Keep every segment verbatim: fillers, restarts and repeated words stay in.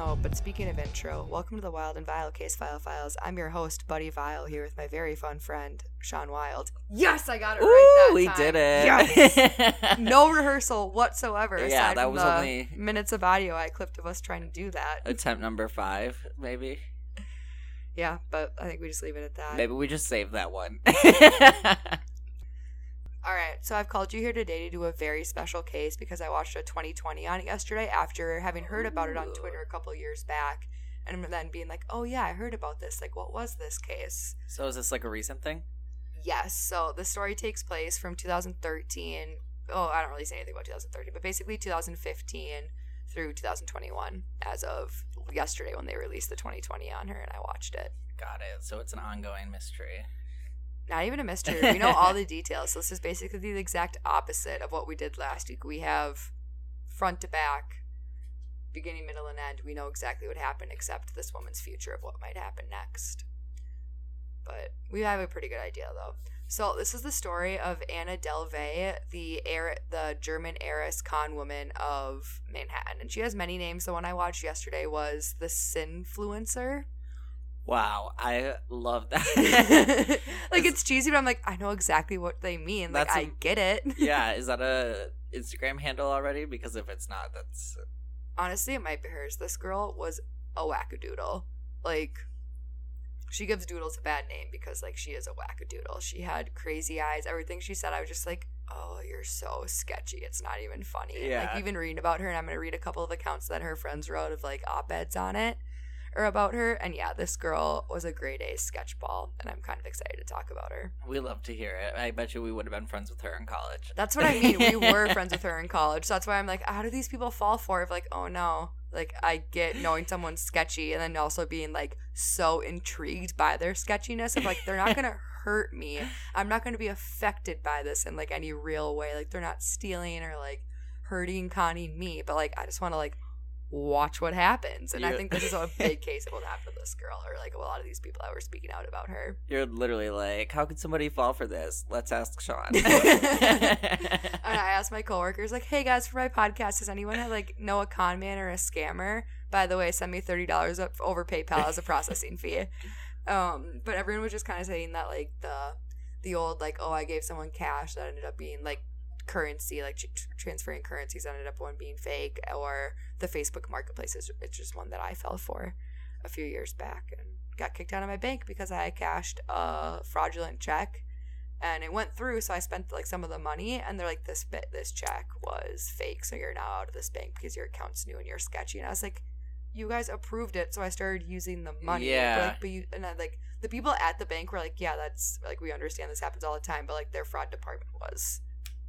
know, but speaking of intro, welcome to the Wild and Vile Case File Files. I'm your host, Buddy Vile, here with my very fun friend, Sean Wild. Yes, I got it Ooh, right that we time. did it. Yes. No rehearsal whatsoever. Yeah, aside that from was the only minutes of audio I clipped of us trying to do that. attempt number five, maybe. Yeah, but I think we just leave it at that. Maybe we just save that one. All right, so I've called you here today to do a very special case because I watched a twenty twenty on it yesterday after having heard about it on Twitter a couple years back and then being like, oh yeah, I heard about this. Like, what was this case? So is this like a recent thing? Yes, so the story takes place from two thousand thirteen. Oh, I don't really say anything about two thousand thirteen, but basically two thousand fifteen through two thousand twenty-one as of yesterday when they released the twenty twenty on her, and I watched it. Got it. So it's an ongoing mystery. Not even a mystery. We know all the details. So this is basically the exact opposite of what we did last week. We have front to back, beginning, middle, and end. We know exactly what happened except this woman's future of what might happen next. But we have a pretty good idea, though. So this is the story of Anna Delvey, the heir, the German heiress con woman of Manhattan. And she has many names. The one I watched yesterday was the Sinfluencer. Wow, I love that. Like, it's cheesy, but I'm like, I know exactly what they mean. Like, That's a- I get it. Yeah, is that a Instagram handle already? Because if it's not, that's... Honestly, it might be hers. This girl was a wackadoodle. Like, she gives doodles a bad name because, like, she is a wackadoodle. She had crazy eyes. Everything she said, I was just like, oh, you're so sketchy. It's not even funny. Yeah. Like, even reading about her, and I'm going to read a couple of accounts that her friends wrote of, like, op-eds on it. Or about her, and yeah, this girl was a grade A sketchball, and I'm kind of excited to talk about her. We love to hear it. I bet you we would have been friends with her in college. That's what I mean. We were friends with her in college, so that's why I'm like, how do these people fall for it? Like, oh no. Like, I get knowing someone's sketchy, and then also being, like, so intrigued by their sketchiness of, like, they're not gonna hurt me. I'm not gonna be affected by this in, like, any real way. Like, they're not stealing or, like, hurting, conning me, but, like, I just want to, like, watch what happens. And You're, I think this is a big case of what happened to this girl, or like a lot of these people that were speaking out about her. You're literally like, how could somebody fall for this? Let's ask Sean. And I asked my coworkers, like, hey guys, for my podcast, does anyone have like know a con man or a scammer? By the way, send me thirty dollars up over PayPal as a processing fee. Um, but everyone was just kind of saying that like the the old like, oh, I gave someone cash that ended up being like currency, like tr- transferring currencies ended up one being fake, or the Facebook marketplace is it's just one that I fell for a few years back and got kicked out of my bank because I cashed a fraudulent check and it went through, so I spent like some of the money, and they're like, this bit this check was fake, so you're now out of this bank because your account's new and you're sketchy. And I was like, you guys approved it, so I started using the money. Yeah. But, like, but you and I, like the people at the bank were like, yeah, that's like, we understand this happens all the time, but like their fraud department was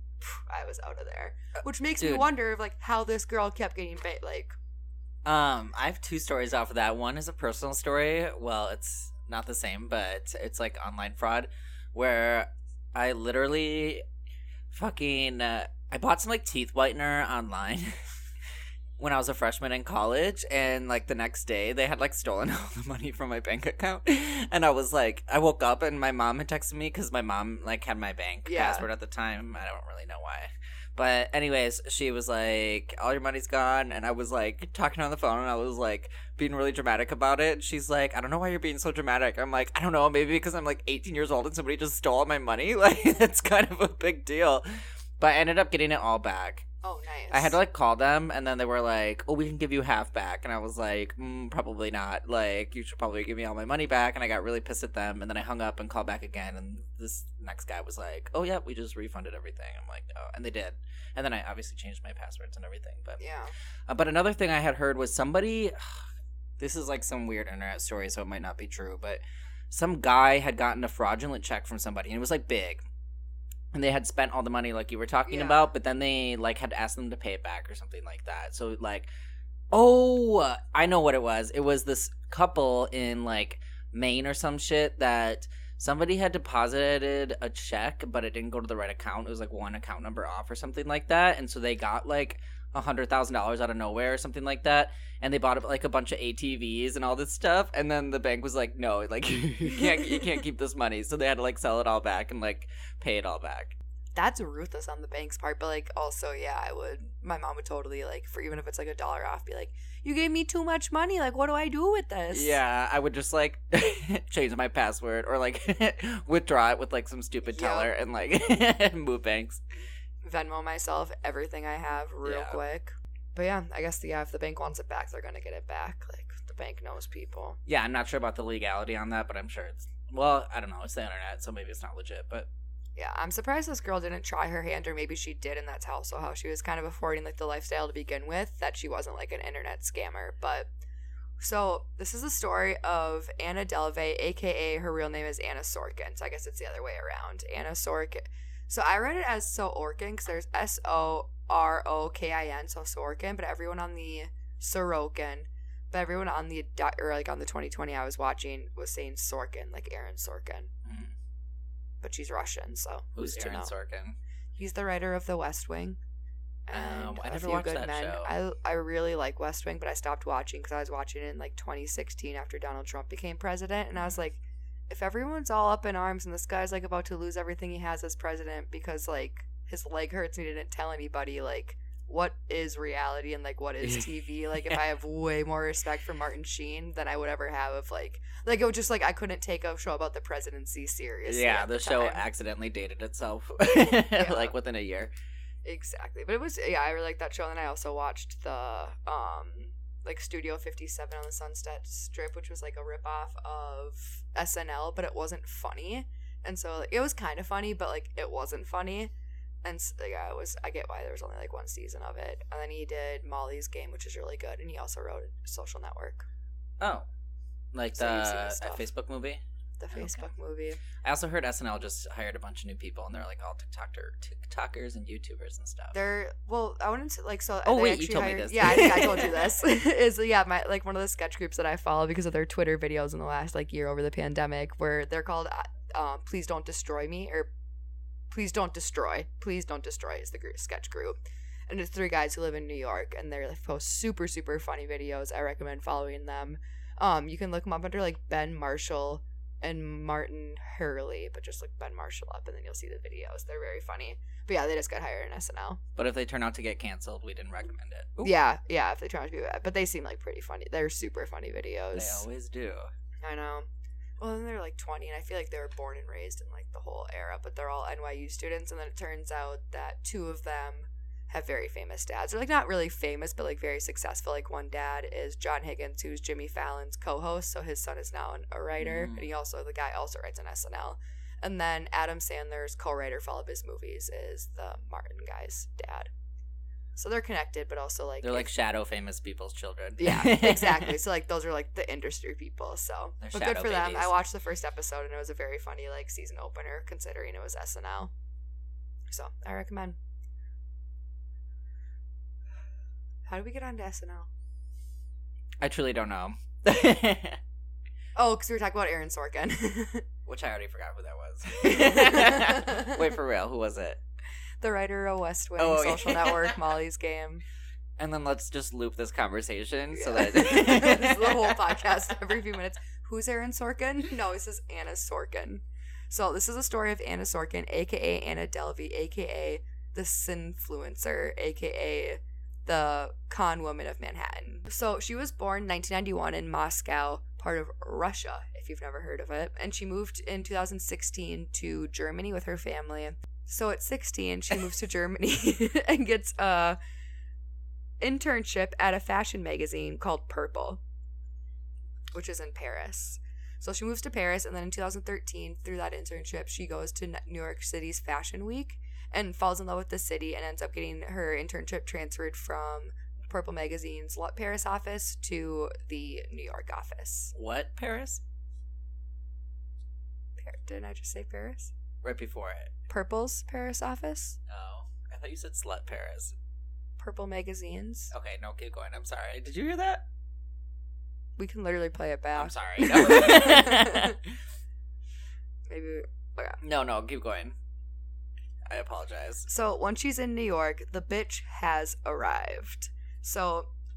I was out of there, which makes Dude. me wonder if like how this girl kept getting bait. Like, Um, I have two stories off of that. One is a personal story. Well, it's not the same, but it's like online fraud, where I literally fucking uh, I bought some like teeth whitener online when I was a freshman in college, and like the next day they had like stolen all the money from my bank account, and I was like, I woke up and my mom had texted me because my mom like had my bank Yeah. password at the time. I don't really know why, but anyways, she was like, all your money's gone, and I was like talking on the phone, and I was like being really dramatic about it. She's like, I don't know why you're being so dramatic. I'm like, I don't know, maybe because I'm like eighteen years old and somebody just stole all my money. Like, it's kind of a big deal, but I ended up getting it all back. oh, nice. I had to like call them, and then they were like, oh, we can give you half back. And I was like, mm, probably not. Like, you should probably give me all my money back. And I got really pissed at them, and then I hung up and called back again, and this next guy was like, oh yeah, we just refunded everything. I'm like, oh, and they did. And then I obviously changed my passwords and everything. But yeah. uh, but another thing I had heard was somebody, this is like some weird internet story, so it might not be true, but some guy had gotten a fraudulent check from somebody, and it was like big. And they had spent all the money like you were talking Yeah. about, but then they like had asked them to pay it back or something like that. So like, oh, I know what it was. It was this couple in like Maine or some shit that somebody had deposited a check, but it didn't go to the right account. It was like one account number off or something like that. And so they got like a hundred thousand dollars out of nowhere or something like that, and they bought like a bunch of A T Vs and all this stuff, and then the bank was like, no, like you can't you can't keep this money, so they had to like sell it all back and like pay it all back. that's ruthless on the bank's part, but like also yeah, I would my mom would totally like for even if it's like a dollar off, be like, you gave me too much money, like what do I do with this? Yeah, I would just like change my password or like withdraw it with like some stupid Yep. teller and like move banks. Venmo myself everything I have real Yeah. quick. But yeah, I guess yeah, if the bank wants it back, they're gonna get it back. Like the bank knows people. Yeah, I'm not sure about the legality on that, but I'm sure it's well, I don't know, it's the internet, so maybe it's not legit, but Yeah, I'm surprised this girl didn't try her hand, or maybe she did, and that's also how she was kind of affording like the lifestyle to begin with. That she wasn't like an internet scammer. But so this is a story of Anna Delvey, aka her real name is Anna Sorkin. So I guess it's the other way around. Anna Sorkin. So I read it as Sorkin because there's S O R O K I N, so Sorkin. But everyone on the Sorokin, but everyone on the or like on the twenty twenty I was watching was saying Sorkin, like Aaron Sorkin. mm. But she's Russian, so Who's to Aaron know? Sorkin? He's the writer of The West Wing. And Um, I A never Few watched Good that Men. show. I I really like West Wing, but I stopped watching because I was watching it in like twenty sixteen after Donald Trump became president, and I was like, if everyone's all up in arms and this guy's like about to lose everything he has as president because like his leg hurts and he didn't tell anybody, like what is reality and like what is T V? Like if I have way more respect for Martin Sheen than I would ever have of like like it was just like I couldn't take a show about the presidency seriously. Yeah, at the, the show time. accidentally dated itself Yeah. like within a year. Exactly. But it was yeah, I really liked that show. And then I also watched the um like Studio fifty-seven on the Sunset Strip, which was like a ripoff of S N L, but it wasn't funny. And so like, it was kind of funny, but like it wasn't funny. And so, yeah, it was I get why there was only like one season of it. And then he did Molly's Game, which is really good, and he also wrote Social Network, Oh. Like So you've seen the this a stuff. Facebook movie? the Okay. Facebook movie. I also heard S N L just hired a bunch of new people and they're like all TikToker TikTokers and YouTubers and stuff. They're well, I wouldn't say like so. Oh, they wait, you actually told me hired- this. Yeah, I think I told you this. Is yeah, my like one of the sketch groups that I follow because of their Twitter videos in the last like year over the pandemic, where they're called uh, um, "Please Don't Destroy Me" or "Please Don't Destroy." Please Don't Destroy is the group, sketch group, and it's three guys who live in New York, and they like, post super super funny videos. I recommend following them. Um, you can look them up under like Ben Marshall and Martin Hurley, but just look Ben Marshall up, and then you'll see the videos. They're very funny. But yeah, they just got hired in S N L. But if they turn out to get canceled, we didn't recommend it. Ooh, Yeah, yeah, if they try to be bad. But they seem like pretty funny. They're super funny They videos. always do. I know. Well, then they're like twenty, and I feel like they were born and raised in like the whole era, but they're all N Y U students. And then it turns out that two of them have very famous dads. They're like not really famous, but like very successful. Like one dad is John Higgins, who's Jimmy Fallon's co-host. So his son is now an, a writer, Mm. and he also the guy also writes on S N L. And then Adam Sandler's co-writer for all of his movies is the Martin guy's dad. So they're connected, but also like They're like if- shadow famous people's children. yeah, exactly. So like those are like the industry people. So They're but good shadow for them. babies. I watched the first episode and it was a very funny like season opener considering it was S N L. So I recommend. How did we get onto S N L? I truly don't know. Oh, because we were talking about Aaron Sorkin. Which I already forgot who that was. Wait, for real, who was it? The writer of West Wing, Oh, Social yeah. Network, Molly's Game. And then let's just loop this conversation so Yeah. that This is the whole podcast every few minutes. Who's Aaron Sorkin? No, this is Anna Sorkin. So this is a story of Anna Sorkin, aka Anna Delvey, aka the Sinfluencer, aka the con woman of Manhattan. So she was born nineteen ninety-one in Moscow, part of Russia, if you've never heard of it. And she moved in two thousand sixteen to Germany with her family. So at sixteen, she moves to Germany and gets a internship at a fashion magazine called Purple, which is in Paris. So she moves to Paris, and then in two thousand thirteen, through that internship, she goes to New York City's Fashion Week and falls in love with the city and ends up getting her internship transferred from Purple Magazine's Paris office to the New York office. What, Paris? Par- Didn't I just say Paris? Right before it. Purple's Paris office? Oh, I thought you said slut Paris. Purple Magazines? Okay, no, keep going. I'm sorry. Did you hear that? We can literally play it back. I'm sorry. No. Maybe. Okay. no, no, keep going. I apologize. So once she's in New York, the bitch has arrived. So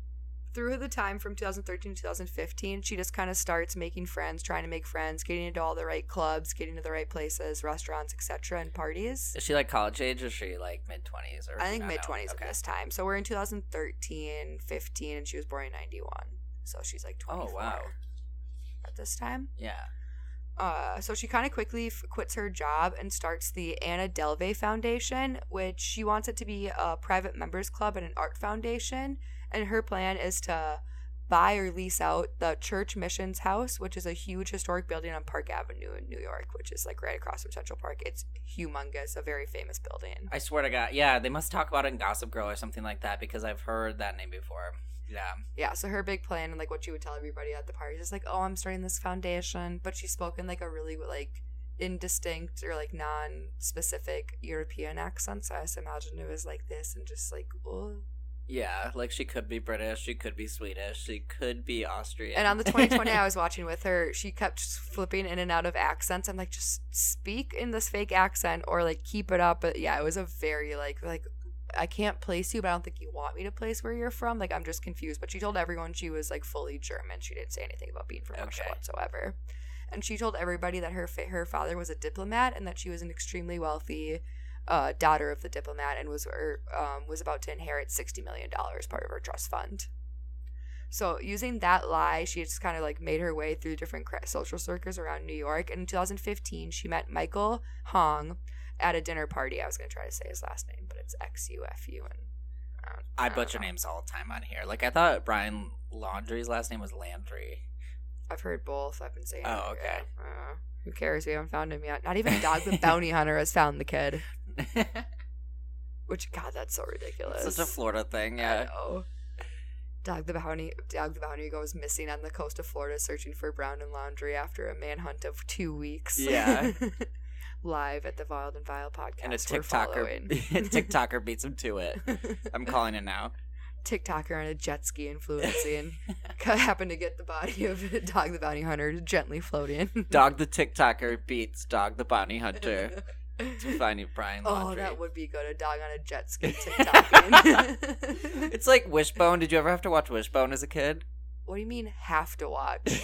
through the time from two thousand thirteen to two thousand fifteen, she just kind of starts making friends, trying to make friends, getting into all the right clubs, getting to the right places, restaurants, et cetera, and parties. Is she like college age or is she like mid-twenties? Or I think no, mid-twenties no. at Okay. this time. So we're in two thousand thirteen, fifteen, and she was born in ninety-one. So she's like twenty-four Oh, wow. at this time. Yeah. Uh, so she kind of quickly f- quits her job and starts the Anna Delvey Foundation, which she wants it to be a private members club and an art foundation. And her plan is to buy or lease out the Church Missions House, which is a huge historic building on Park Avenue in New York, which is like right across from Central Park. It's humongous, a very famous building. I swear to God. Yeah, they must talk about it in Gossip Girl or something like that because I've heard that name before. Yeah. Yeah, so her big plan and like what she would tell everybody at the parties is like, oh, I'm starting this foundation, but she spoke in like a really like indistinct or like non-specific European accent, so I just imagine it was like this and just like, oh. Yeah, like she could be British, she could be Swedish, she could be Austrian. And on the twenty twenty I was watching with her, she kept just flipping in and out of accents. I'm like, just speak in this fake accent or like keep it up. But yeah, it was a very like like I can't place you, but I don't think you want me to place where you're from. Like, I'm just confused. But she told everyone she was like fully German. She didn't say anything about being from Russia Okay. whatsoever. And she told everybody that her fa- her father was a diplomat and that she was an extremely wealthy uh, daughter of the diplomat and was or, um, was about to inherit sixty million dollars, part of her trust fund. So using that lie, she just kind of like made her way through different cra- social circles around New York. And in two thousand fifteen, she met Michael Hong at a dinner party. I was going to try to say his last name, but it's X U F U. And I, don't, I I don't butcher know. names all the time on here. Like, I thought Brian Laundrie's last name was Landry. I've heard both. I've been saying Oh, it. okay. Uh, who cares? We haven't found him yet. Not even Dog the Bounty Hunter has found the kid. Which, God, that's so ridiculous. Such a Florida thing, I yeah. know. Dog the Bounty Dog the Bounty goes missing on the coast of Florida searching for Brown and Laundrie after a manhunt of two weeks. Yeah. Live at the Wild and Vile podcast. And a we're TikToker, following. TikToker beats him to it. I'm calling it now. TikToker on a jet ski influencing happened to get the body of Dog the Bounty Hunter gently floating. Dog the TikToker beats Dog the Bounty Hunter. To find you, Brian Oh, Laundrie. that would be good. A dog on a jet ski TikToking. It's like Wishbone. Did you ever have to watch Wishbone as a kid? What do you mean have to watch?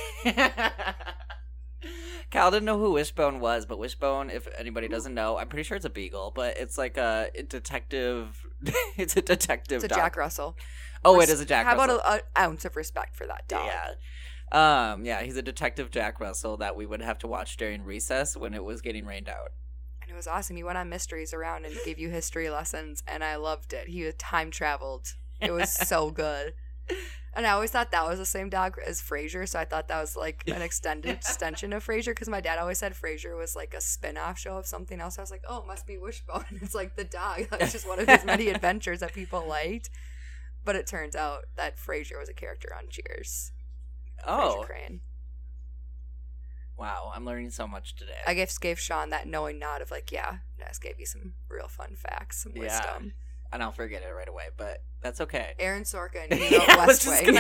Cal didn't know who Wishbone was, but Wishbone, if anybody doesn't know, I'm pretty sure it's a beagle, but it's like a detective. It's a detective It's a dog. Jack Russell. Oh, Res- it is a Jack How Russell. about an ounce of respect for that dog? Yeah. Um, yeah, he's a detective Jack Russell that we would have to watch during recess when it was getting rained out. And it was awesome. He went on mysteries around and gave you history lessons, and I loved it. He had time traveled. It was so good. And I always thought that was the same dog as Frasier, so I thought that was like an extended extension of Frasier, because my dad always said Frasier was like a spin-off show of something else. I was like, oh, it must be Wishbone. It's like the dog. That was just one of his many adventures that people liked. But it turns out that Frasier was a character on Cheers. Oh, Frasier Crane. wow. I'm learning so much today. I just gave Sean that knowing nod of like, yeah, I just gave you some real fun facts, some Yeah. wisdom. And I'll forget it right away, but that's okay. Aaron Sorkin, you know, Yeah, I was West just Wing.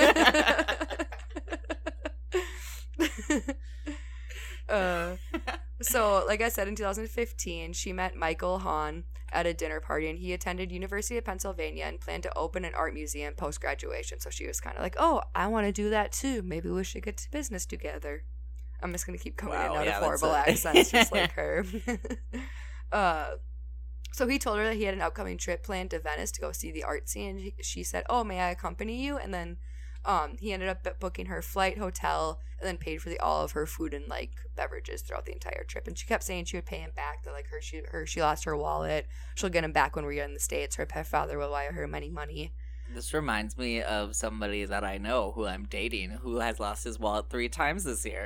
gonna ask. uh, so, like I said, in two thousand fifteen, she met Michael Hahn at a dinner party, and he attended University of Pennsylvania and planned to open an art museum post-graduation. So she was kind of like, oh, I want to do that too. Maybe we should get to business together. I'm just going to keep coming Wow, in and out yeah, of that's horrible a- accents, just like her. uh, so he told her that he had an upcoming trip planned to Venice to go see the art scene. She- She said, oh, may I accompany you? And then um, he ended up booking her flight, hotel, and then paid for the all of her food and like beverages throughout the entire trip. And she kept saying she would pay him back. That like her, she, her, she lost her wallet. She'll get him back when we get in the States. Her pet father will wire her many money. This reminds me of somebody that I know who I'm dating who has lost his wallet three times this year.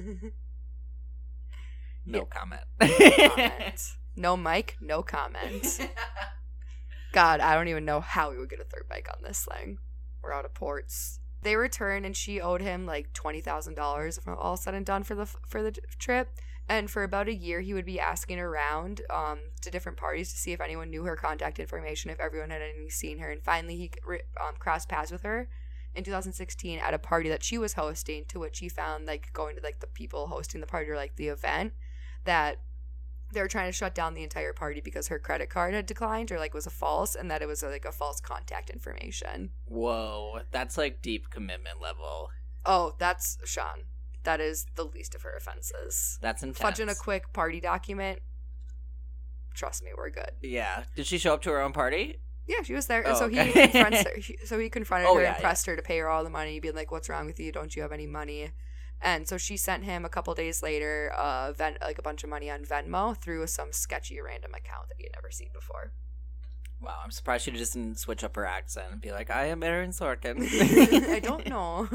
No Yeah. comment. No comment. No mic, no comment. God, I don't even know how we would get a third bike on this thing. We're out of ports. They returned, and she owed him like twenty thousand dollars all said and done for the for the trip. And for about a year, he would be asking around um, to different parties to see if anyone knew her contact information, if everyone had any seen her. And finally, he um, crossed paths with her in two thousand sixteen at a party that she was hosting, to which he found, like, going to, like, the people hosting the party or, like, the event, that they were trying to shut down the entire party because her credit card had declined or like was a false, and that it was like a false contact information. Whoa, that's like deep commitment level. Oh, that's Sean. That is the least of her offenses. That's intense. Fudging a quick party document. Trust me, we're good. Yeah. Did she show up to her own party? Yeah, she was there. Oh, so okay. he confronts her. He, so he confronted Oh, her yeah, and pressed her to pay her all the money, being like, "What's wrong with you? Don't you have any money?" And so she sent him a couple days later, uh, Ven- like a bunch of money on Venmo through some sketchy random account that he had never seen before. Wow, I'm surprised she just didn't switch up her accent and be like, "I am Aaron Sorkin." I don't know.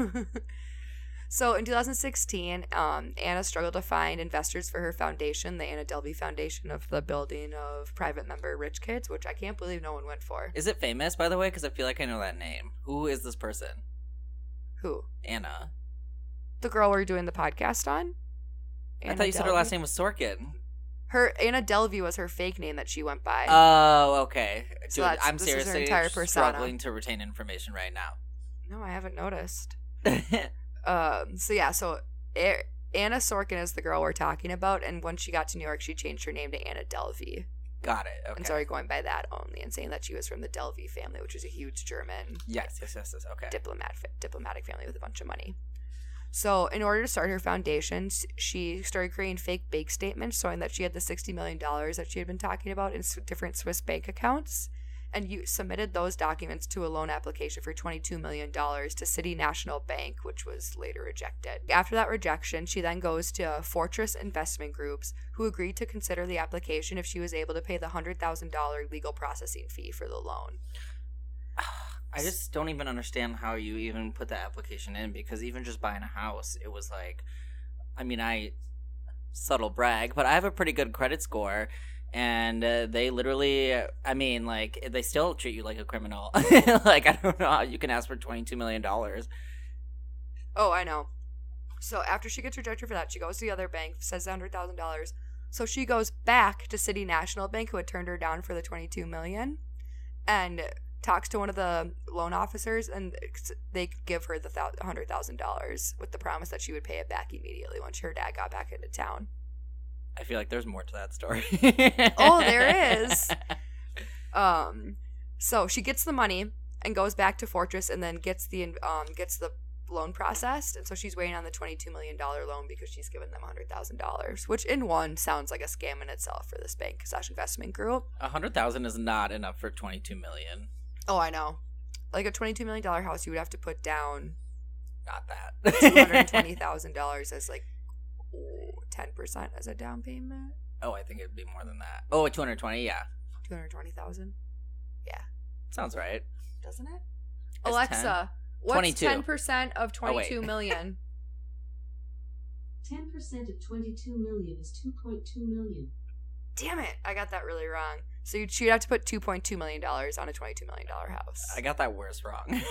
So in two thousand sixteen, um, Anna struggled to find investors for her foundation, the Anna Delvey Foundation of the Building of Private Member Rich Kids, which I can't believe no one went for. Is it famous, by the way? Because I feel like I know that name. Who is this person? Who? Anna. The girl we're doing the podcast on? Anna I thought you Delvey? said her last name was Sorkin. Her Anna Delvey was her fake name that she went by. Oh, okay. So Dude, I'm seriously struggling persona. to retain information right now. No, I haven't noticed. um. So yeah. So a- Anna Sorkin is the girl we're talking about, and when she got to New York, she changed her name to Anna Delvey. Got it. Okay. And started going by that only, and saying that she was from the Delvey family, which is a huge German. Yes. Yes. Yes. yes. Okay. Diplomat diplomatic family with a bunch of money. So in order to start her foundation, she started creating fake bank statements showing that she had the sixty million dollars that she had been talking about in different Swiss bank accounts, and you submitted those documents to a loan application for twenty-two million dollars to City National Bank, which was later rejected. After that rejection, she then goes to Fortress Investment Groups, who agreed to consider the application if she was able to pay the one hundred thousand dollars legal processing fee for the loan. I just don't even understand how you even put the application in, because even just buying a house, it was like, I mean, I, subtle brag, but I have a pretty good credit score, and uh, they literally, I mean, like, they still treat you like a criminal. Like, I don't know how you can ask for twenty-two million dollars. Oh, I know. So after she gets rejected for that, she goes to the other bank, says one hundred thousand dollars. So she goes back to City National Bank, who had turned her down for the twenty-two million dollars, and talks to one of the loan officers, and they give her the one hundred thousand dollars with the promise that she would pay it back immediately once her dad got back into town. I feel like there's more to that story. Oh, there is. Um, so she gets the money and goes back to Fortress, and then gets the um gets the loan processed, and so she's waiting on the twenty-two million dollars loan because she's given them one hundred thousand dollars, which in one sounds like a scam in itself for this bank slash investment group. one hundred thousand dollars is not enough for twenty-two million dollars. Oh, I know. Like a twenty-two million dollars house, you would have to put down not that two hundred twenty thousand dollars as like ten percent as a down payment. Oh, I think it'd be more than that. Oh, two hundred twenty, yeah. two hundred twenty thousand. Yeah. Sounds right. Doesn't it? It's Alexa, ten. what's twenty-two. ten percent of twenty-two oh, million? ten percent of twenty-two million is two point two million. Damn it, I got that really wrong. So you'd, she'd have to put two point two million dollars on a twenty-two million dollars house. I got that worse wrong.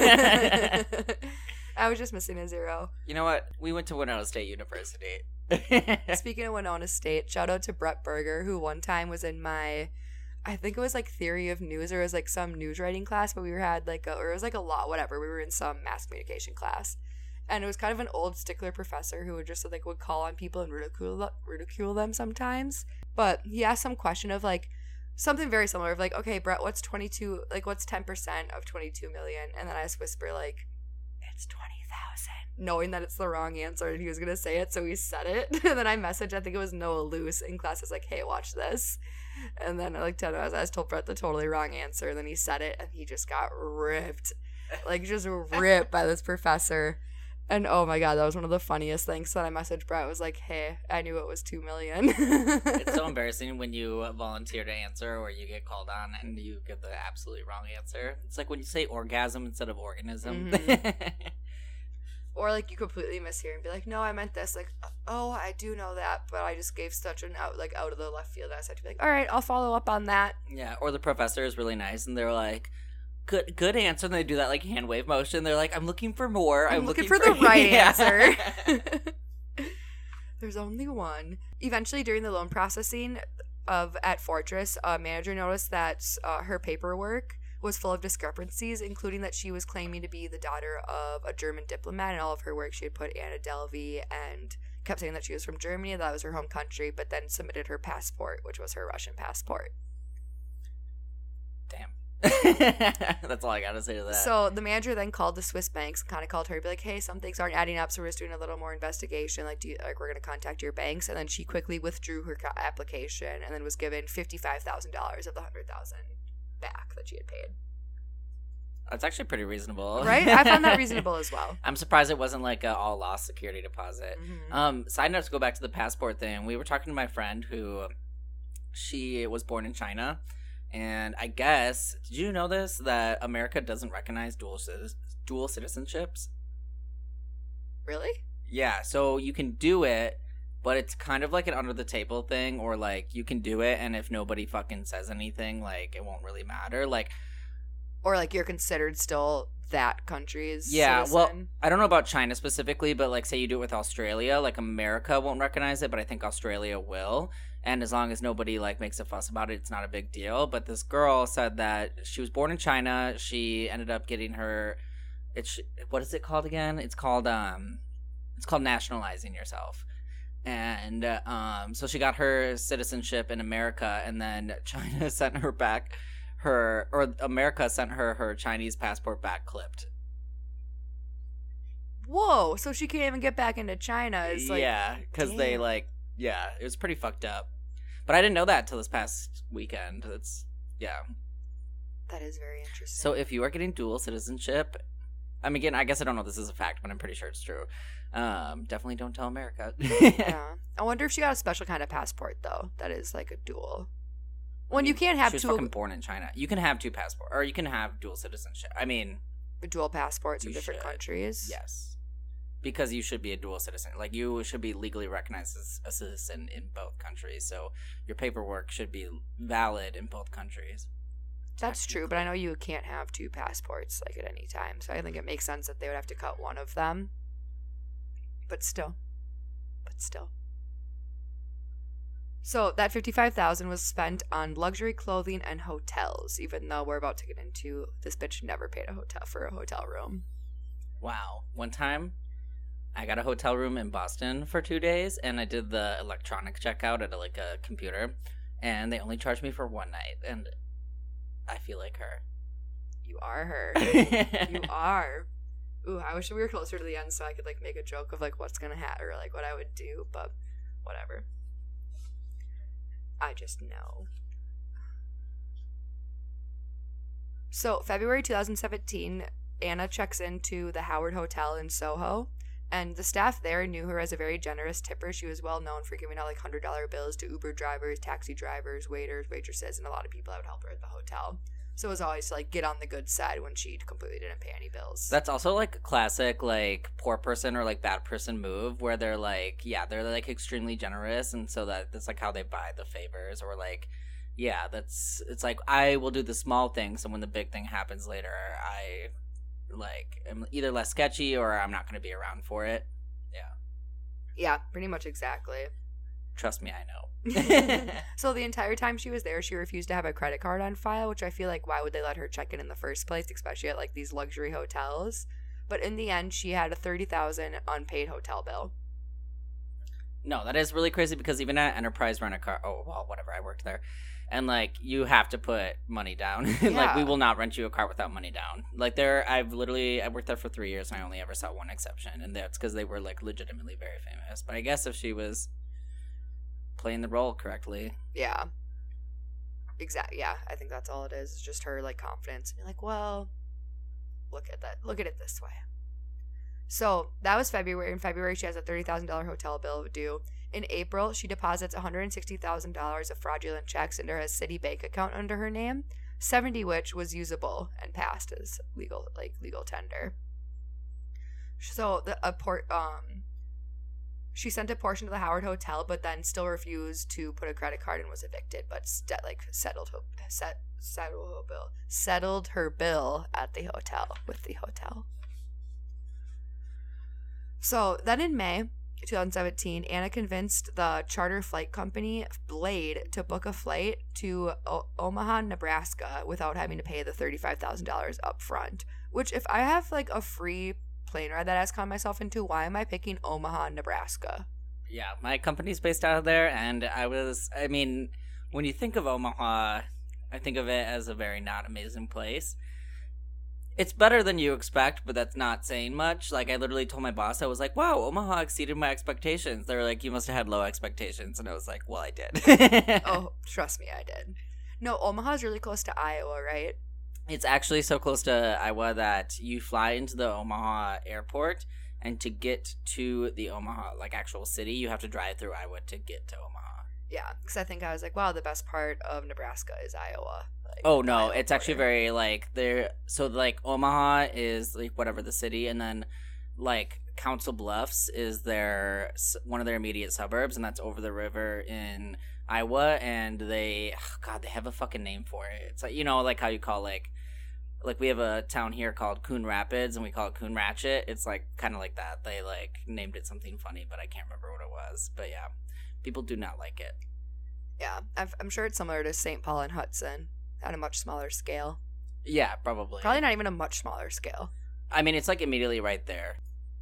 I was just missing a zero. You know what? We went to Winona State University. Speaking of Winona State, shout out to Brett Berger, who one time was in my, I think it was like theory of news, or it was like some news writing class, but we were had like a, or it was like a law, whatever. We were in some mass communication class. And it was kind of an old stickler professor who would just like would call on people and ridicule ridicule them sometimes. But he asked some question of like something very similar of like, okay, Brett, what's twenty-two, like what's ten percent of twenty-two million? And then I just whisper like, it's twenty thousand, knowing that it's the wrong answer and he was going to say it. So he said it. And then I messaged, I think it was Noah Luce in class. I was like, hey, watch this. And then like ten minutes, I just told Brett the totally wrong answer. And then he said it and he just got ripped, like just ripped by this professor. And oh my god, that was one of the funniest things. So then I messaged Brett, was like, hey, I knew it was two million. It's so embarrassing when you volunteer to answer or you get called on and you get the absolutely wrong answer. It's like when you say orgasm instead of organism. Mm-hmm. Or like you completely mishear and be like, no, I meant this. Like, oh, I do know that, but I just gave such an out like out of the left field. I just had to be like, all right, I'll follow up on that. Yeah, or the professor is really nice and they're like, Good good answer. And they do that like hand wave motion. They're like, I'm looking for more. I'm, I'm looking, looking for, for the right yeah. answer. There's only one. Eventually, during the loan processing of at Fortress, a manager noticed that uh, her paperwork was full of discrepancies, including that she was claiming to be the daughter of a German diplomat. In all of her work, she had put Anna Delvey and kept saying that she was from Germany, that was her home country, but then submitted her passport, which was her Russian passport. Damn. That's all I gotta say to that. So the manager then called the Swiss banks and kind of called her to be like, hey, some things aren't adding up, so we're just doing a little more investigation. Like, do you, like we're going to contact your banks. And then she quickly withdrew her co- application and then was given fifty-five thousand dollars of the one hundred thousand dollars back that she had paid. That's actually pretty reasonable. Right? I found that reasonable as well. I'm surprised it wasn't like a all lost security deposit. Mm-hmm. Um, side note to go back to the passport thing. We were talking to my friend who, she was born in China. And I guess, did you know this? That America doesn't recognize dual c- dual citizenships? Really? Yeah, so you can do it, but it's kind of like an under the table thing, or like you can do it, and if nobody fucking says anything, like it won't really matter. Like, or like you're considered still that country's yeah, citizen. well, I don't know about China specifically, but like say you do it with Australia, like America won't recognize it, but I think Australia will. And as long as nobody like makes a fuss about it, it's not a big deal. But this girl said that she was born in China. She ended up getting her, it's what is it called again? It's called um, it's called nationalizing yourself. And uh, um, so she got her citizenship in America, and then China sent her back her, or America sent her her Chinese passport back clipped. Whoa! So she can't even get back into China. It's like, yeah, because they damn. like, yeah, it was pretty fucked up. But I didn't know that until this past weekend. It's, yeah. That is very interesting. So if you are getting dual citizenship, I mean, again, I guess I don't know if this is a fact, but I'm pretty sure it's true. Um, definitely don't tell America. Yeah. I wonder if she got a special kind of passport, though, that is like a dual. When you can't have she was two fucking born in China. You can have two passports, or you can have dual citizenship. I mean, dual passports in you different should. countries. Yes. Because you should be a dual citizen. Like, you should be legally recognized as a citizen in both countries. So your paperwork should be valid in both countries. That's true, but I know you can't have two passports like at any time. So I think it makes sense that they would have to cut one of them. But still. But still. So that fifty-five thousand dollars was spent on luxury clothing and hotels, even though we're about to get into this bitch never paid a hotel for a hotel room. Wow. One time, I got a hotel room in Boston for two days, and I did the electronic checkout at a, like a computer, and they only charged me for one night, and I feel like her. You are her. You are. Ooh, I wish we were closer to the end so I could like make a joke of like what's gonna happen or like what I would do, but whatever. I just know. So February twenty seventeen, Anna checks into the Howard Hotel in Soho. And the staff there knew her as a very generous tipper. She was well known for giving out like one hundred dollar bills to Uber drivers, taxi drivers, waiters, waitresses, and a lot of people that would help her at the hotel. So it was always to like get on the good side when she completely didn't pay any bills. That's also like a classic like poor person or like bad person move where they're like, yeah, they're like extremely generous, and so that that's like how they buy the favors, or like, yeah, that's it's like I will do the small thing, so when the big thing happens later, I like am either less sketchy or I'm not going to be around for it. Yeah. Yeah, pretty much exactly. Trust me, I know. So the entire time she was there, she refused to have a credit card on file, which I feel like why would they let her check in in the first place, especially at like these luxury hotels? But in the end, she had a thirty thousand dollars unpaid hotel bill. No, that is really crazy because even at Enterprise Rent a Car, oh well, whatever, I worked there, and like you have to put money down. Like Yeah. we will not rent you a car without money down. Like there, I've literally I worked there for three years and I only ever saw one exception, and that's because they were like legitimately very famous. But I guess if she was playing the role correctly, Yeah. Exactly. Yeah, I think that's all it is. It's just her like confidence and be like, well, look at that. Look at it this way. So that was February. In February, she has a thirty thousand dollars hotel bill due. In April, she deposits one hundred sixty thousand dollars of fraudulent checks into her Citi bank account under her name, seventy which was usable and passed as legal, like legal tender. So the a port um, she sent a portion to the Howard Hotel, but then still refused to put a credit card and was evicted. But st- like settled her set settled her bill settled her bill at the hotel with the hotel. So then in May twenty seventeen, Anna convinced the charter flight company Blade to book a flight to o- Omaha, Nebraska without having to pay the thirty-five thousand dollars up front. Which, if I have like a free plane ride that I has con myself into, why am I picking Omaha, Nebraska? Yeah, my company's based out of there, and I was, I mean, when you think of Omaha, I think of it as a very not amazing place. It's better than you expect, but that's not saying much. Like, I literally told my boss, I was like, wow, Omaha exceeded my expectations. They were like, you must have had low expectations. And I was like, well, I did. Oh, trust me, I did. No, Omaha's really close to Iowa, right? It's actually so close to Iowa that you fly into the Omaha airport, and to get to the Omaha, like, actual city, you have to drive through Iowa to get to Omaha. Yeah, because I think I was like, wow, the best part of Nebraska is Iowa. Like, Oh no, Iowa it's actually border. very like there. So like Omaha is like whatever the city, and then like Council Bluffs is their s- one of their immediate suburbs, and that's over the river in Iowa. And they, oh God, they have a fucking name for it. It's like, you know, like how you call like like we have a town here called Coon Rapids, and we call it Coon Ratchet. It's like kind of like that. They like named it something funny, but I can't remember what it was. But yeah, people do not like it. Yeah, I've, I'm sure it's similar to Saint Paul and Hudson on a much smaller scale. Yeah, probably. Probably not even a much smaller scale. I mean, it's like immediately right there.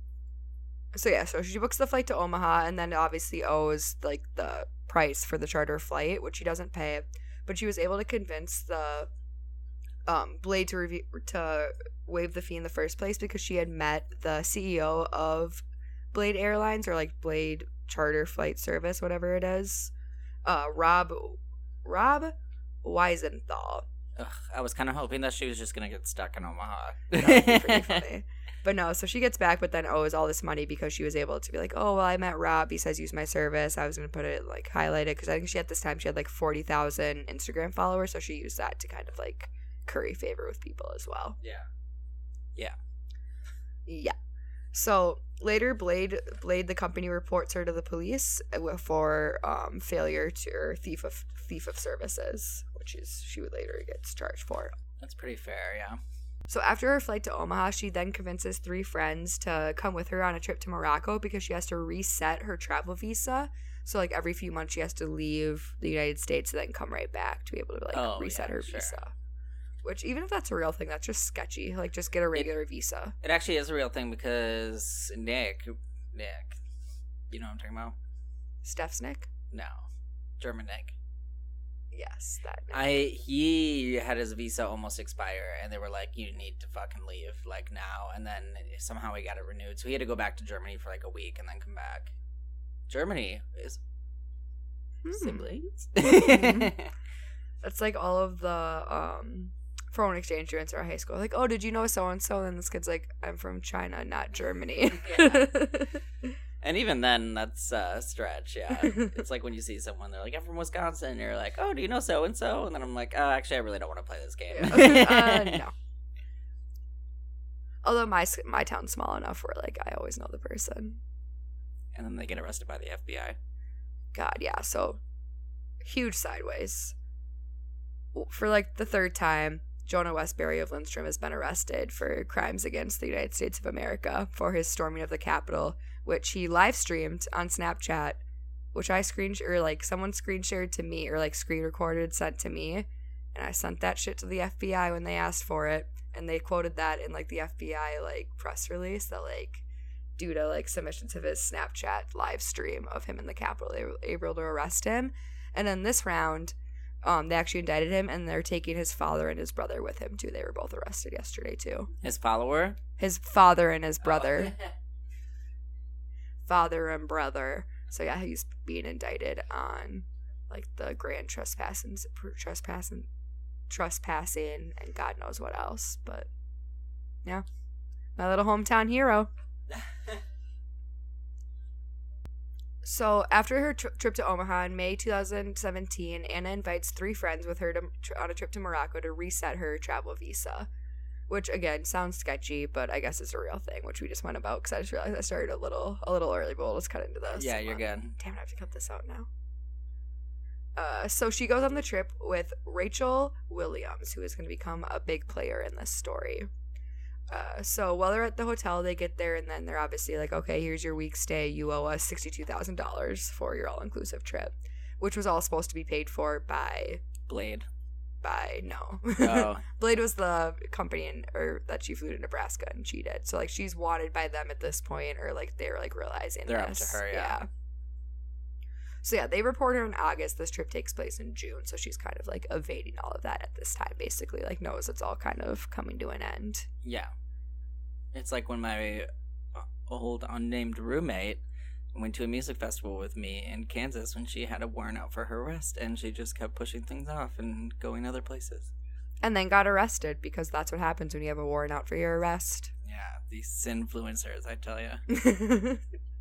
So yeah, so she books the flight to Omaha and then obviously owes like the price for the charter flight, which she doesn't pay. But she was able to convince the um, Blade to review, to waive the fee in the first place because she had met the C E O of Blade Airlines, or like Blade Charter Flight Service, whatever it is. Uh, Rob Rob Weisenthal. Ugh, I was kind of hoping that she was just gonna get stuck in Omaha. That would be pretty funny. But no, so she gets back, but then owes all this money because she was able to be like, oh, well, I met Rob. He says use my service. I was going to put it, like, highlight it because I think she, at this time, she had, like, forty thousand Instagram followers. So she used that to kind of, like, curry favor with people as well. Yeah. Yeah. Yeah. So later, Blade, Blade, the company, reports her to the police for um, failure to, or thief of, thief of services, which is, she would later get charged for. That's pretty fair, yeah. So after her flight to Omaha, she then convinces three friends to come with her on a trip to Morocco because she has to reset her travel visa. So, like, every few months she has to leave the United States and then come right back to be able to, like, Oh, reset yeah, her sure. visa. Which, even if that's a real thing, that's just sketchy. Like, just get a regular visa. It actually is a real thing because Nick, Nick, you know what I'm talking about? Steph's Nick? No. German Nick. Yes, that Nick. I he had his visa almost expire, and they were like, "You need to fucking leave like now." And then somehow he got it renewed, so he had to go back to Germany for like a week and then come back. Germany is Hmm. siblings. That's like all of the um, foreign exchange students in our high school. Like, oh, did you know so and so? And this kid's like, I'm from China, not Germany. Yeah. And even then, that's a stretch. Yeah, it's like when you see someone, they're like, "I'm from Wisconsin." And you're like, "Oh, do you know so and so?" And then I'm like, "Oh, actually, I really don't want to play this game." uh, no. Although my my town's small enough where like I always know the person. And then they get arrested by the F B I. God, yeah. So huge sideways. For like the third time, Jonah Westbury of Lindstrom has been arrested for crimes against the United States of America for his storming of the Capitol, which he live streamed on Snapchat, which I screen or like someone screen shared to me or like screen recorded sent to me, and I sent that shit to the F B I when they asked for it, and they quoted that in like the F B I like press release that like due to like submissions of his Snapchat live stream of him in the Capitol, they were able to arrest him, and then this round. Um, they actually indicted him, and they're taking his father and his brother with him too. They were both arrested yesterday too. His follower? His father and his brother, Oh. father and brother. So yeah, he's being indicted on like the grand trespassing, trespassing, trespassing, and God knows what else. But yeah, my little hometown hero. So, after her tri- trip to Omaha in May twenty seventeen, Anna invites three friends with her to, tr- on a trip to Morocco to reset her travel visa. Which, again, sounds sketchy, but I guess it's a real thing, which we just went about because I just realized I started a little a little early, but we'll just cut into this. Yeah, you're Um, good. Damn it, I have to cut this out now. Uh, so, she goes on the trip with Rachel Williams, who is going to become a big player in this story. Uh, so while they're at the hotel, they get there, and then they're obviously like, okay, here's your week stay. You owe us sixty-two thousand dollars for your all-inclusive trip, which was all supposed to be paid for by, Blade. by, no. Oh. Blade was the company in, or that she flew to Nebraska and cheated. So, like, she's wanted by them at this point, or, like, they're, like, realizing They're up this. to her, yeah. So yeah, they report her in August. This trip takes place in June, so she's kind of like evading all of that at this time, basically. Like knows it's all kind of coming to an end. Yeah. It's like when my old unnamed roommate went to a music festival with me in Kansas when she had a warrant out for her arrest, and she just kept pushing things off and going other places. And then got arrested, because that's what happens when you have a warrant out for your arrest. Yeah, these influencers, I tell you.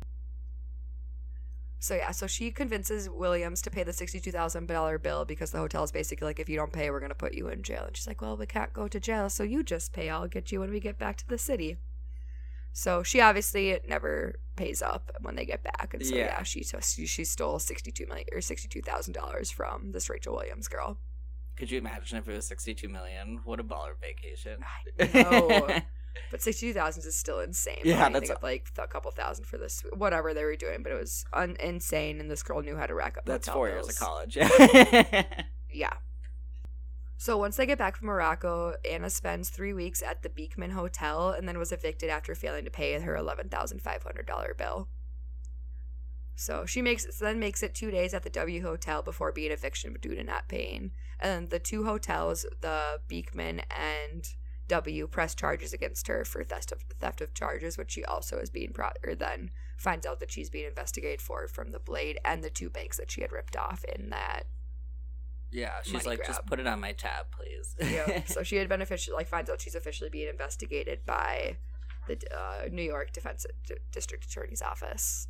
So yeah, so she convinces Williams to pay the sixty-two thousand dollars bill, because the hotel is basically like, if you don't pay, we're going to put you in jail. And she's like, well, we can't go to jail, so you just pay. I'll get you when we get back to the city. So she obviously never pays up when they get back. And so yeah, yeah she, she she stole sixty-two million dollars or sixty-two thousand dollars from this Rachel Williams girl. Could you imagine if it was sixty-two million dollars? What a baller vacation. I know. But sixty-two thousand is still insane. Yeah, that's a- like a couple thousand for this, whatever they were doing, but it was un- insane. And this girl knew how to rack up. That's hotel four bills. years of college. Yeah. Yeah. So once they get back from Morocco, Anna spends three weeks at the Beekman Hotel and then was evicted after failing to pay her eleven thousand five hundred dollars bill. So she makes it, then makes it two days at the W Hotel before being eviction due to not paying. And the two hotels, the Beekman and W, press charges against her for theft of theft of charges, which she also is being pro- or then finds out that she's being investigated for from the Blade and the two banks that she had ripped off in that. Yeah, she's Money like, grab. just put it on my tab, please. Yeah. So she had been officially, like, finds out she's officially being investigated by the uh, New York Defense D- District Attorney's Office.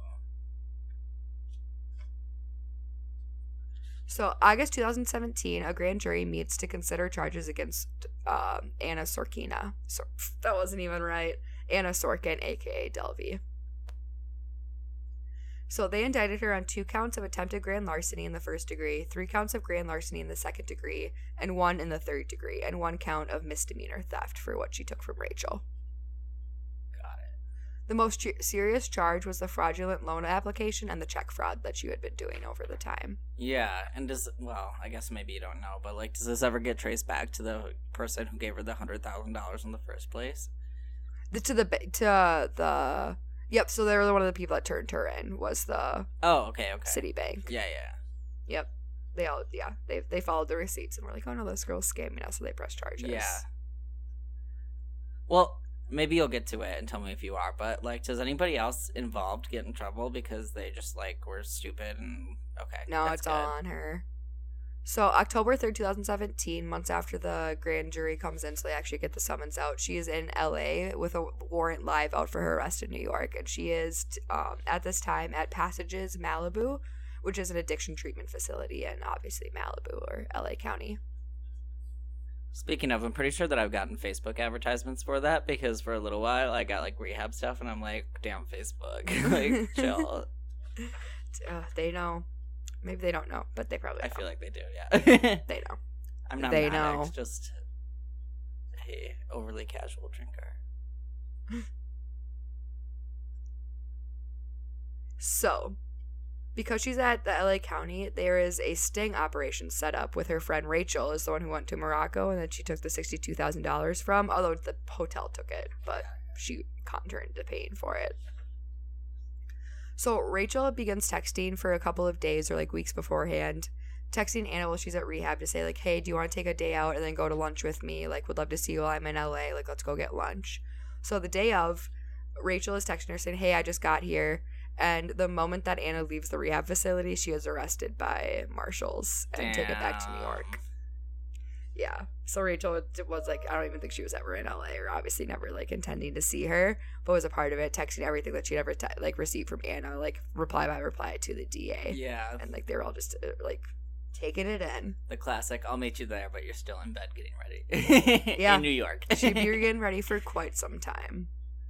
So August twenty seventeen, a grand jury meets to consider charges against um, Anna Sorkina. So, that wasn't even right. Anna Sorkin, aka Delvey. So they indicted her on two counts of attempted grand larceny in the first degree, three counts of grand larceny in the second degree, and one in the third degree, and one count of misdemeanor theft for what she took from Rachel. Got it. The most ch- serious charge was the fraudulent loan application and the check fraud that she had been doing over the time. Yeah, and does, well, I guess maybe you don't know, but, like, does this ever get traced back to the person who gave her the one hundred thousand dollars in the first place? The, to the, ba- to the, yep, so they were one of the people that turned her in, was the Oh, okay, okay. Citibank. Yeah, yeah. Yep. They all, yeah, they they followed the receipts and were like, oh no, this girl's scamming us, so they pressed charges. Yeah. Well, maybe you'll get to it and tell me if you are, but, like, does anybody else involved get in trouble because they just, like, were stupid and, okay. No, that's it's good. all on her. So October third, twenty seventeen, months after the grand jury comes in, so they actually get the summons out, she is in L A with a warrant live out for her arrest in New York, and she is, um, at this time, at Passages, Malibu, which is an addiction treatment facility in, obviously, Malibu or L A County. Speaking of, I'm pretty sure that I've gotten Facebook advertisements for that, because for a little while I got, like, rehab stuff, and I'm like, damn, Facebook. Like, chill. Uh, they know. Maybe they don't know, but they probably I know. feel like they do, yeah. They know. I'm not They an know. addict, just a overly casual drinker. So, because she's at the L A County, there is a sting operation set up with her friend Rachel, is the one who went to Morocco, and then she took the sixty-two thousand dollars from, although the hotel took it, but she conned her into paying for it. So Rachel begins texting for a couple of days or like weeks beforehand, texting Anna while she's at rehab to say like, hey, do you want to take a day out and then go to lunch with me? Like, would love to see you while I'm in L A. Like, let's go get lunch. So the day of, Rachel is texting her saying, hey, I just got here. And the moment that Anna leaves the rehab facility, she is arrested by marshals and taken back to New York. Yeah. So Rachel was like, I don't even think she was ever in L A, or obviously never like intending to see her, but was a part of it, texting everything that she'd ever te- like received from Anna, like reply by reply to the D A. Yeah. And like they were all just uh, like taking it in. The classic, I'll meet you there, but you're still in bed getting ready. Yeah. In New York. She'd be getting ready for quite some time.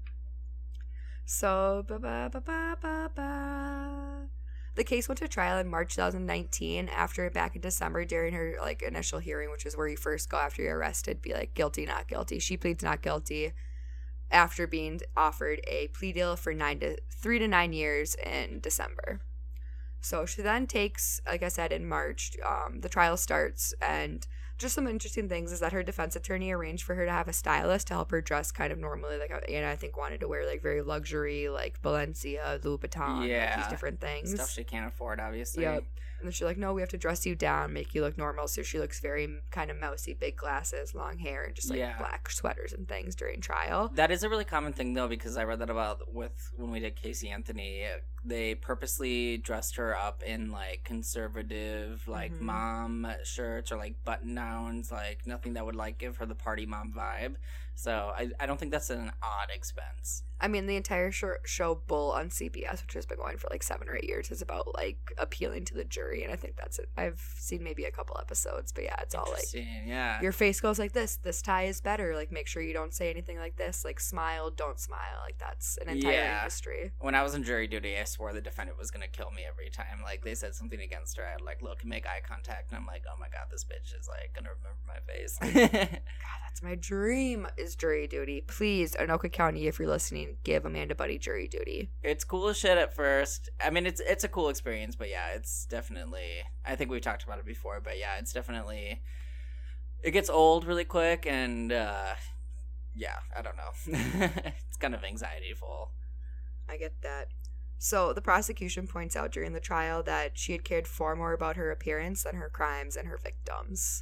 So, ba ba ba ba ba ba. The case went to trial in March twenty nineteen, after back in December during her like initial hearing, which is where you first go after you're arrested, be like guilty, not guilty. She pleads not guilty after being offered a plea deal for nine to three to nine years in December. So she then takes, like I said, in March, um, the trial starts, and Just some interesting things is that her defense attorney arranged for her to have a stylist to help her dress kind of normally. Like, Anna, I think, wanted to wear, like, very luxury, like, Balenciaga, Louis Vuitton, Yeah. like, these different things. Stuff she can't afford, obviously. Yep. And then she's like, no, we have to dress you down, make you look normal. So she looks very kind of mousy, big glasses, long hair, and just, like, Yeah. black sweaters and things during trial. That is a really common thing, though, because I read that about with when we did Casey Anthony. They purposely dressed her up in, like, conservative, like, Mhm. mom shirts or, like, button-downs, like, nothing that would, like, give her the party mom vibe. So I, I don't think that's an odd expense. I mean, the entire sh- show Bull on C B S, which has been going for like seven or eight years, is about like appealing to the jury, and I think that's it. I've seen maybe a couple episodes, but yeah, it's all like Interesting, yeah. your face goes like this. This tie is better. Like, make sure you don't say anything like this. Like, smile, don't smile. Like, that's an entire Yeah. industry. When I was in jury duty, I swore the defendant was gonna kill me every time. Like, they said something against her, I'd like look and make eye contact, and I'm like, oh my god, this bitch is like gonna remember my face. God, that's my dream. Is jury duty. Please, Anoka County, if you're listening, give Amanda Buddy jury duty. It's cool as shit at first. I mean, it's it's a cool experience, but yeah, it's definitely. I think we've talked about it before, but yeah, it's definitely. It gets old really quick, and uh, yeah, I don't know. It's kind of anxiety-full. I get that. So the prosecution points out during the trial that she had cared far more about her appearance than her crimes and her victims.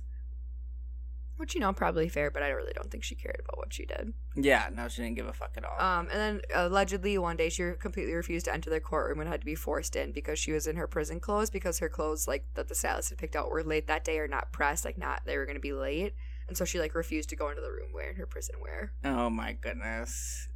Which, you know, probably fair, but I really don't think she cared about what she did. Yeah, no, she didn't give a fuck at all. Um, and then allegedly one day she completely refused to enter the courtroom and had to be forced in because she was in her prison clothes because her clothes, like, that the stylist had picked out were late that day or not pressed, like, not, they were going to be late. And so she, like, refused to go into the room wearing her prison wear. Oh my goodness.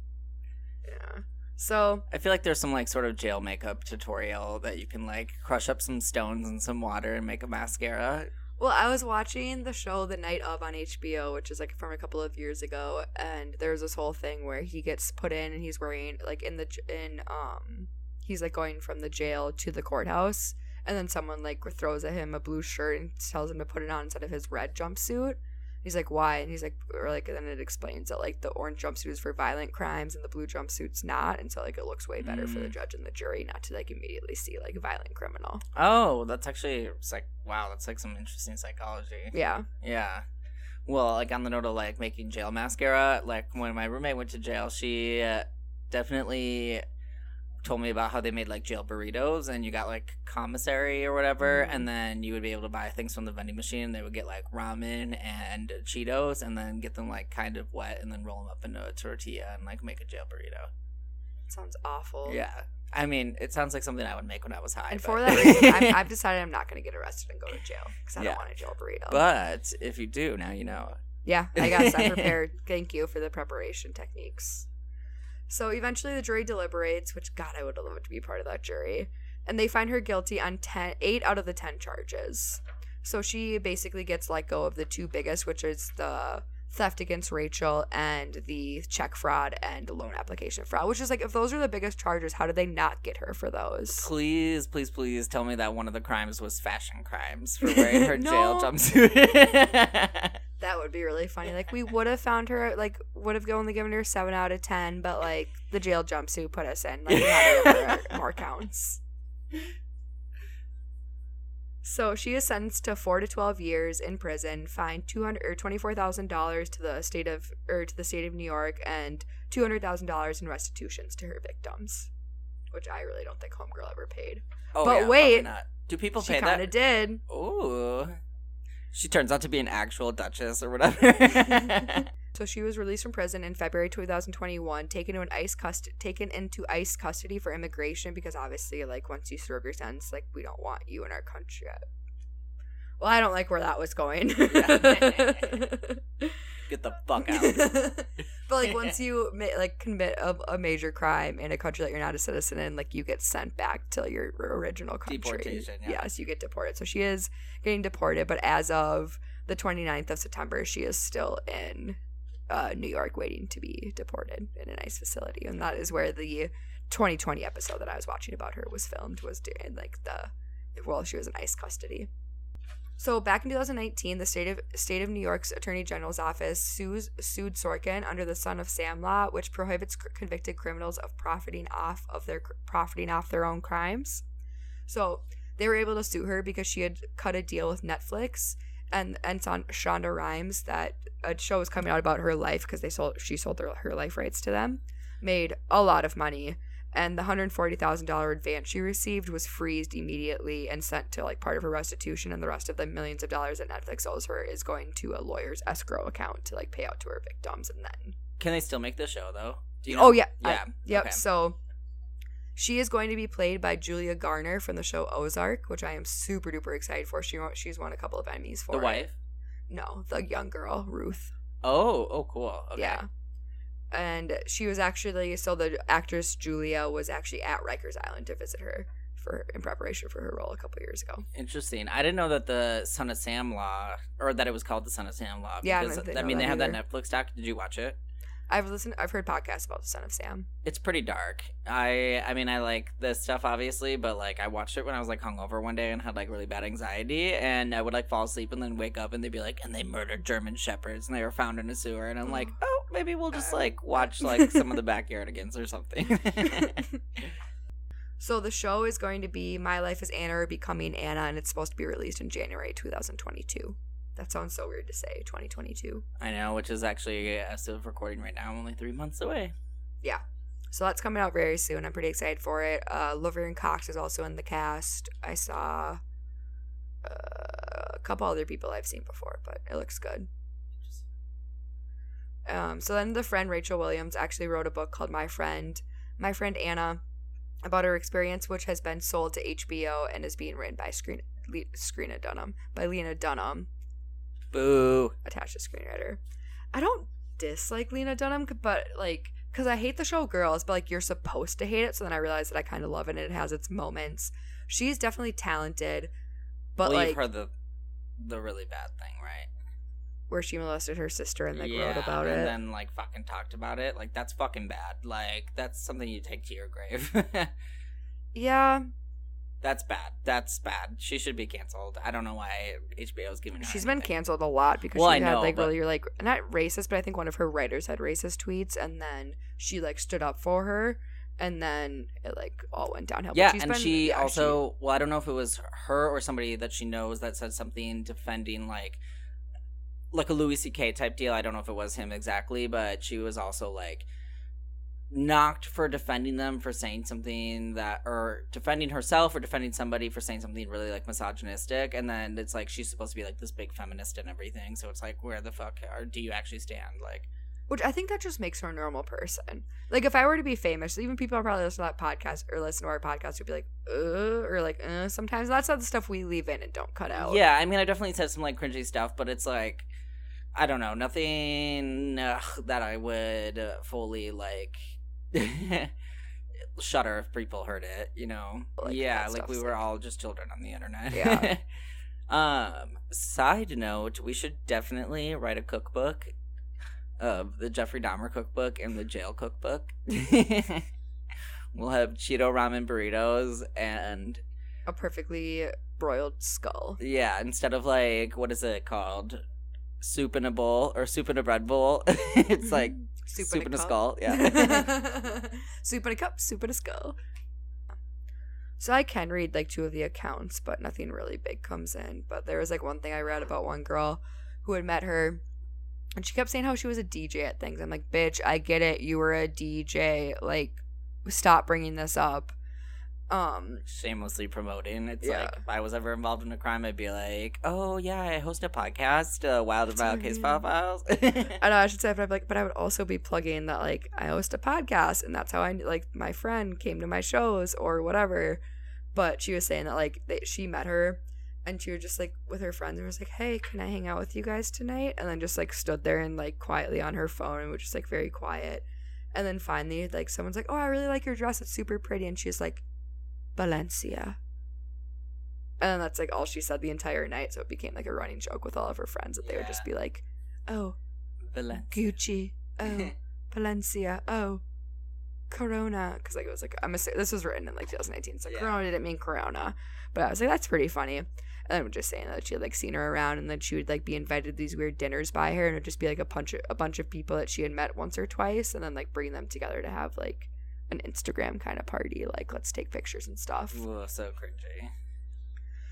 Yeah. So, I feel like there's some, like, sort of jail makeup tutorial that you can, like, crush up some stones and some water and make a mascara. well, I was watching the show The Night Of on H B O, which is, like, from a couple of years ago, and there's this whole thing where he gets put in and he's wearing, like, in the, in, um, he's, like, going from the jail to the courthouse, and then someone, like, throws at him a blue shirt and tells him to put it on instead of his red jumpsuit. He's like, why? And he's like, or like, and then it explains that, like, the orange jumpsuit is for violent crimes and the blue jumpsuit's not. And so, like, it looks way better mm. for the judge and the jury not to, like, immediately see, like, a violent criminal. Oh, that's actually, it's like, wow, that's, like, some interesting psychology. Yeah. Yeah. Well, like, on the note of, like, making jail mascara, like, when my roommate went to jail, she uh, definitely told me about how they made, like, jail burritos, and you got, like, commissary or whatever, mm. and then you would be able to buy things from the vending machine. They would get, like, ramen and Cheetos, and then get them, like, kind of wet, and then roll them up into a tortilla and, like, make a jail burrito. Sounds awful. Yeah. I mean, it sounds like something I would make when I was high. And but... for that reason, I'm, I've decided I'm not going to get arrested and go to jail, because I yeah. don't want a jail burrito. But if you do, now you know. Yeah, I guess I'm prepared. Thank you for the preparation techniques. So eventually the jury deliberates, which, God, I would have loved to be part of that jury. And they find her guilty on ten, eight out of the ten charges. So she basically gets let go of the two biggest, which is the theft against Rachel and the check fraud and loan application fraud. Which is like, if those are the biggest charges, how did they not get her for those? Please, please, please tell me that one of the crimes was fashion crimes for wearing her No. jail jumpsuit. That would be really funny. Like, we would have found her, like, would have only given her seven out of ten, but, like, the jail jumpsuit put us in. Like, we had to give her more counts. So she is sentenced to four to twelve years in prison, fined two hundred or twenty-four thousand dollars to the state of or to the state of New York, and two hundred thousand dollars in restitutions to her victims, which I really don't think Homegirl ever paid. Oh, but yeah, wait, not. Do people she pay kind that? of did. Ooh. She turns out to be an actual duchess or whatever. So she was released from prison in February twenty twenty-one, taken to an ICE cust- taken into ICE custody for immigration because obviously, like, once you serve your sentence, like, we don't want you in our country. Well, I don't like where that was going. Get the fuck out. But, like, once you ma- like commit a, a major crime in a country that you're not a citizen in, like, you get sent back to your original country. Deportation, yeah. Yes, you get deported. So she is getting deported, but as of the twenty-ninth of September, she is still in uh, New York waiting to be deported in an ICE facility. And that is where the twenty twenty episode that I was watching about her was filmed, was during, like, the, well, she was in ICE custody. So back in two thousand nineteen, the state of state of New York's Attorney General's office sues, sued Sorkin under the Son of Sam law, which prohibits c- convicted criminals of profiting off of their profiting off their own crimes. So they were able to sue her because she had cut a deal with Netflix, and and Son- Shonda Rhimes, that a show was coming out about her life because they sold she sold her, her life rights to them, made a lot of money, and the one hundred forty thousand dollars advance she received was freezed immediately and sent to like part of her restitution, and the rest of the millions of dollars that Netflix owes her is going to a lawyer's escrow account to like pay out to her victims. And then Can they still make the show though? Do you oh know? yeah Yeah. I, yep Okay. So she is going to be played by Julia Garner from the show Ozark, which I am super duper excited for. She won, she's won a couple of Emmys for The it. wife? No, the young girl, Ruth. Oh, oh, cool. Okay. Yeah. And she was actually, so the actress Julia was actually at Rikers Island to visit her for in preparation for her role a couple years ago. Interesting. I didn't know that the Son of Sam Law, or that it was called the Son of Sam Law. Yeah, I because, didn't I know mean, that they have that either. Netflix doc. Did you watch it? I've listened, I've heard podcasts about the Son of Sam. It's pretty dark. I I mean I like this stuff obviously, but like I watched it when I was like hungover one day and had like really bad anxiety, and I would like fall asleep and then wake up and they'd be like, and they murdered German shepherds and they were found in a sewer, and I'm like, oh, maybe we'll just like watch like some of the Backyardigans or something. So the show is going to be My Life as Anna or Becoming Anna, and it's supposed to be released in January twenty twenty-two. That sounds so weird to say, twenty twenty-two. I know, which is actually, as of recording right now, only three months away. Yeah. So that's coming out very soon. I'm pretty excited for it. Uh, Laverne Cox is also in the cast. I saw uh, a couple other people I've seen before, but it looks good. Um, so then the friend Rachel Williams actually wrote a book called My Friend, My Friend Anna, about her experience, which has been sold to H B O and is being written by Screen Le- Screena Dunham, by Lena Dunham, Boo. attached to screenwriter. I don't dislike Lena Dunham, but like, because I hate the show Girls, but like you're supposed to hate it, so then I realized that I kind of love it and it has its moments. She's definitely talented, but well, like you've heard the the really bad thing, right? where she molested her sister and like yeah, wrote about and it. then like fucking talked about it. Like that's fucking bad. Like that's something you take to your grave. Yeah, That's bad. That's bad. She should be canceled. I don't know why H B O's giving her she's been anything. canceled a lot because Well, she I had know, like but- really like not racist, but I think one of her writers had racist tweets, and then she like stood up for her, and then it like all went downhill. But Yeah, she's and been- she yeah, also, well, I don't know if it was her or somebody that she knows that said something defending like like a Louis C K type deal. I don't know if it was him exactly, but she was also like knocked for defending them for saying something that, or defending herself or defending somebody for saying something really like misogynistic, and then it's like she's supposed to be like this big feminist and everything, so it's like, where the fuck are, do you actually stand? Like, Which I think that just makes her a normal person. Like, if I were to be famous, even people who probably listen to that podcast or listen to our podcast would be like, uh, or like, uh, sometimes. That's not the stuff we leave in and don't cut out. yeah, I mean, I definitely said some like cringy stuff, but it's like, I don't know, nothing ugh, that I would uh, fully like shudder if people heard it, you know? Like, yeah, that like we stuff's were like- all just children on the internet. Yeah. um, side note, we should definitely write a cookbook of the Jeffrey Dahmer cookbook and the jail cookbook. We'll have Cheeto ramen burritos and A perfectly broiled skull. yeah, instead of like, what is it called? Soup in a bowl or soup in a bread bowl. It's like Soup, soup, in a cup. skull. Yeah. Soup in a cup, soup in a skull. So I can read like two of the accounts, but nothing really big comes in. But there was like one thing I read about one girl who had met her, and she kept saying how she was a D J at things. I'm like, bitch, I get it. You were a D J. Like, stop bringing this up. Um, Shamelessly promoting. It's Yeah. like, if I was ever involved in a crime, I'd be like, oh yeah, I host a podcast, uh, Wild and Wild Case File Files. I know I should say, but I'm like, but I would also be plugging that like I host a podcast, and that's how I like my friend came to my shows or whatever. But she was saying that like they, she met her, and she was just like with her friends and was like, hey, can I hang out with you guys tonight? And then just like stood there and like quietly on her phone and was just like very quiet. And then finally, like someone's like, oh, I really like your dress. It's super pretty. And she's like, Valencia. And then that's like all she said the entire night. So it became like a running joke with all of her friends that they would just be like, oh, Valencia. Gucci. Oh, Valencia. Oh, Corona. Because like it was like I'm assu- this was written in like twenty nineteen, so Yeah. Corona didn't mean Corona. But I was like, that's pretty funny. And then we're just saying that she had like seen her around, and then she would like be invited to these weird dinners by her, and it would just be like a bunch of a bunch of people that she had met once or twice, and then like bring them together to have like an Instagram kind of party. Like, let's take pictures and stuff. Ooh, so cringy.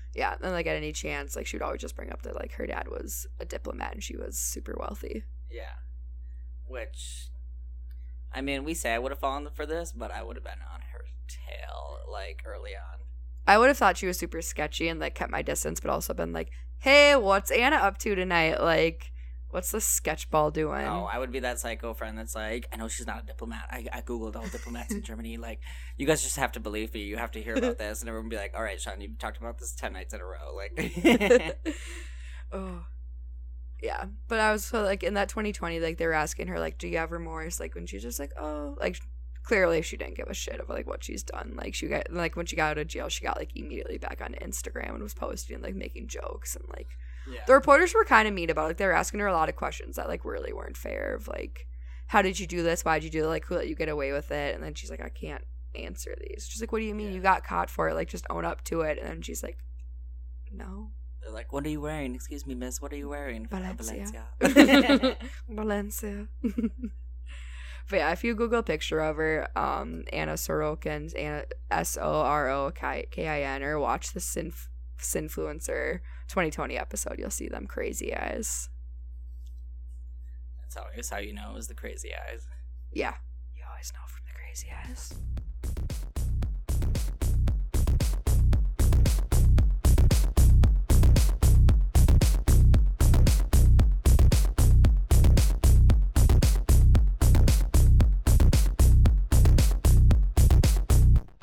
Yeah, and like at any chance, like she would always just bring up that like her dad was a diplomat and she was super wealthy. Yeah. Which, I mean, we say I would have fallen for this, but I would have been on her tail like early on. I would have thought she was super sketchy and like kept my distance, but also been like, hey, what's Anna up to tonight? Like, what's the sketchball doing? No, I would be that psycho friend that's like, I know she's not a diplomat. I, I Googled all diplomats in Germany. Like, you guys just have to believe me. You have to hear about this. And everyone would be like, all right, Sean, you talked about this ten nights in a row. Like, oh. Yeah. But I was so, like, in that twenty twenty, like, they were asking her, like, do you have remorse? Like, when she's just like, oh, like, clearly she didn't give a shit of, like, what she's done. Like, she got, like, when she got out of jail, she got, like, immediately back on Instagram and was posting and, like, making jokes and, like, yeah. The reporters were kind of mean about it. Like, they were asking her a lot of questions that, like, really weren't fair of, like, how did you do this? Why did you do it? Like, who let you get away with it? And then she's like, I can't answer these. She's like, what do you mean? Yeah. You got caught for it. Like, just own up to it. And then she's like, no. They're like, what are you wearing? Excuse me, miss. What are you wearing? Valencia. Valencia. Valencia. But yeah, if you Google a picture of her, um, Anna Sorokin's, Anna, S O R O K I N, or watch the Sinf- Sinfluencer twenty twenty episode, you'll see them crazy eyes. That's always how you know it was the crazy eyes. Yeah. You always know from the crazy eyes.